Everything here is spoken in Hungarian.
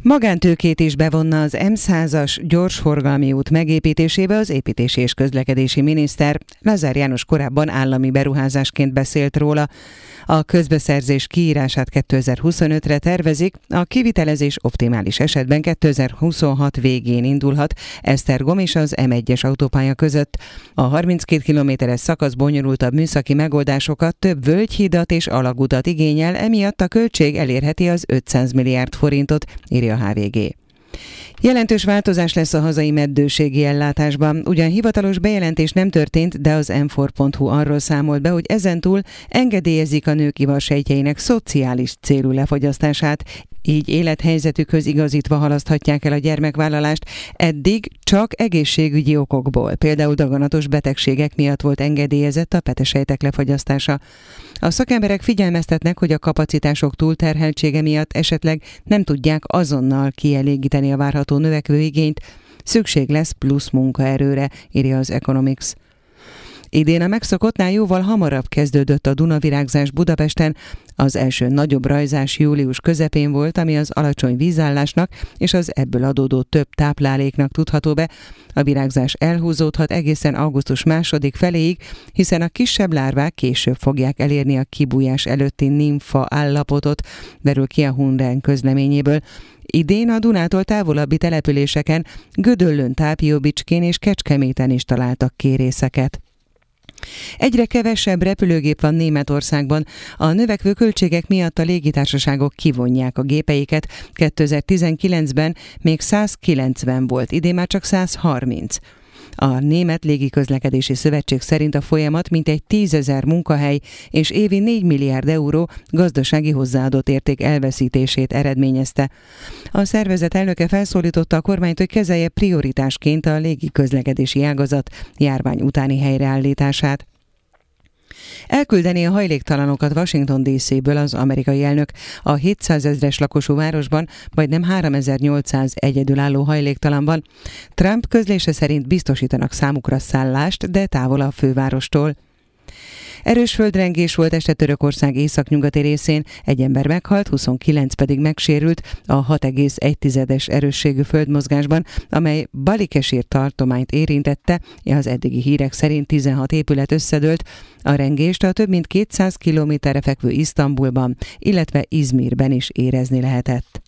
Magántőkét is bevonna az M100-as gyorsforgalmi út megépítésébe az építési és közlekedési miniszter. Lázár János korábban állami beruházásként beszélt róla. A közbeszerzés kiírását 2025-re tervezik, a kivitelezés optimális esetben 2026 végén indulhat Esztergom és az M1-es autópálya között. A 32 kilométeres szakasz bonyolultabb műszaki megoldásokat, több völgyhidat és alagutat igényel, emiatt a költség elérheti az 500 milliárd forintot, írja a HVG. Jelentős változás lesz a hazai meddőségi ellátásban. Ugyan hivatalos bejelentés nem történt, de az m4.hu arról számolt be, hogy ezentúl engedélyezik a nők ivarsejtjeinek szociális célú lefogyasztását, így élethelyzetükhöz igazítva halaszthatják el a gyermekvállalást. Eddig csak egészségügyi okokból, például daganatos betegségek miatt volt engedélyezett a petesejtek lefogyasztása. A szakemberek figyelmeztetnek, hogy a kapacitások túlterheltsége miatt esetleg nem tudják azonnal kielégíteni a várható növekvő igényt, szükség lesz plusz munkaerőre, írja az Economics. Idén a megszokottnál jóval hamarabb kezdődött a Dunavirágzás Budapesten. Az első nagyobb rajzás július közepén volt, ami az alacsony vízállásnak és az ebből adódó több tápláléknak tudható be. A virágzás elhúzódhat egészen augusztus második feléig, hiszen a kisebb lárvák később fogják elérni a kibújás előtti nimfa állapotot, derül ki a Hunren közleményéből. Idén a Dunától távolabbi településeken, Gödöllőn, Tápióbicskén és Kecskeméten is találtak kérészeket. Egyre kevesebb repülőgép van Németországban. A növekvő költségek miatt a légitársaságok kivonják a gépeiket. 2019-ben még 190 volt, idén már csak 130. A Német Légiközlekedési Szövetség szerint a folyamat mintegy 10 000 munkahely és évi 4 milliárd euró gazdasági hozzáadott érték elveszítését eredményezte. A szervezet elnöke felszólította a kormányt, hogy kezelje prioritásként a légiközlekedési ágazat járvány utáni helyreállítását. Elküldeni a hajléktalanokat Washington DC-ből az amerikai elnök. A 700 000-es lakosú városban majdnem 3800 egyedülálló hajléktalan van. Trump közlése szerint biztosítanak számukra szállást, de távol a fővárostól. Erős földrengés volt este Törökország északnyugati részén, egy ember meghalt, 29 pedig megsérült a 6,1-es erősségű földmozgásban, amely Balikesir tartományt érintette, az eddigi hírek szerint 16 épület összedőlt. A rengést a több mint 200 kilométerre fekvő Isztambulban, illetve Izmirben is érezni lehetett.